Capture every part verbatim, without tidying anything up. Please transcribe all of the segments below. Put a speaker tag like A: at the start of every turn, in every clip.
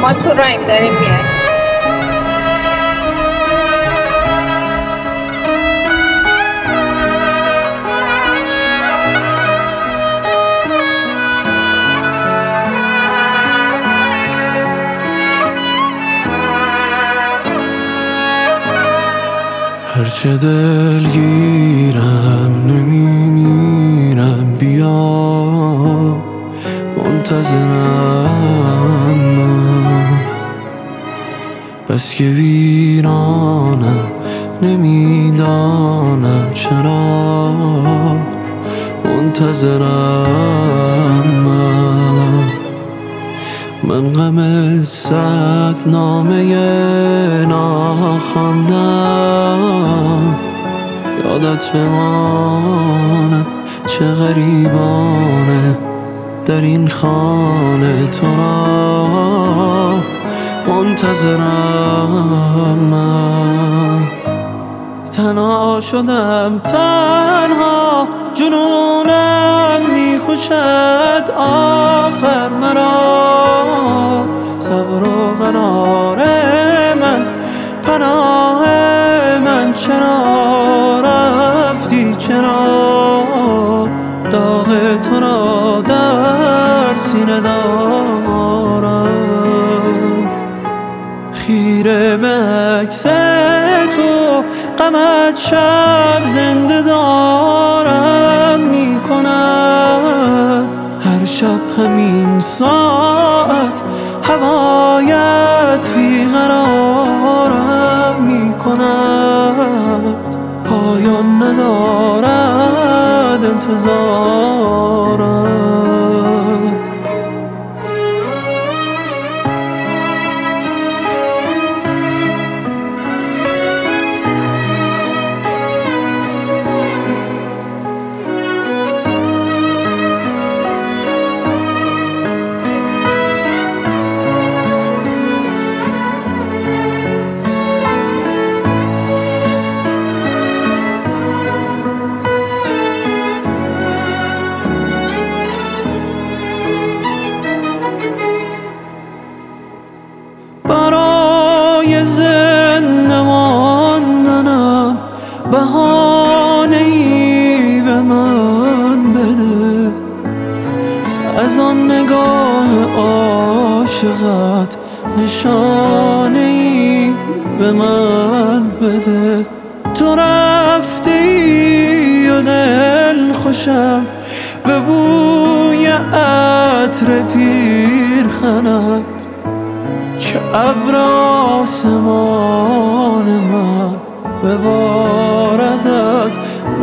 A: ما تو رایم داریم میاد.
B: هرچه دلگیرم نمیمیرم، بیا منتظرم من. بس که ویرانم نمیدانم چرا منتظرم من. من غم صد نامه ناخواندم، یادت بماند چه غریبانه در این خانه تو را منتظرم من. تنها شدم تنها، جنونم میکشد آخر مرا. صبر و قرار من، پناه من، چرا رفتی؟ چرا داغ تو را در سینه دارم؟ خیره به عکس تو غمت شب زنده دارم میکند. هر شب همین ساعت هوایت بیقرارم میکند. پایان ندارد انتظارم. برای زنده ماندنم بهانه‌ای به من بده. از آن نگاه عاشقت نشانه‌ای به من بده. تو رفتی و دل خوشم به بوی عطر پیرهنت، که ابر آسمان من ببارد از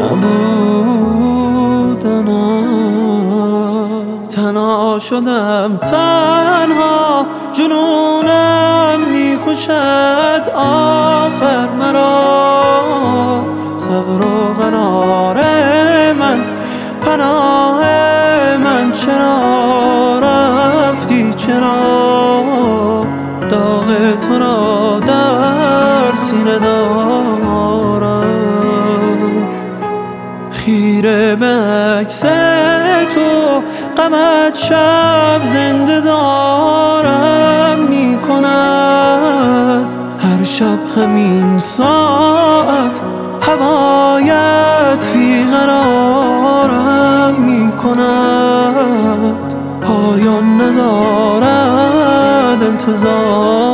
B: نبودنت. تنها شدم تنها، جنونم میکشد آخر مرا. صبر و قرار من، پناه من، چرا رفتی؟ چرا داغ تو را در سینه دارم؟ خیره به عکس تو غمت شب زنده دارم میکند. هر شب همین ساعت هوایت بیقرارم میکند. پایان ندارد انتظار.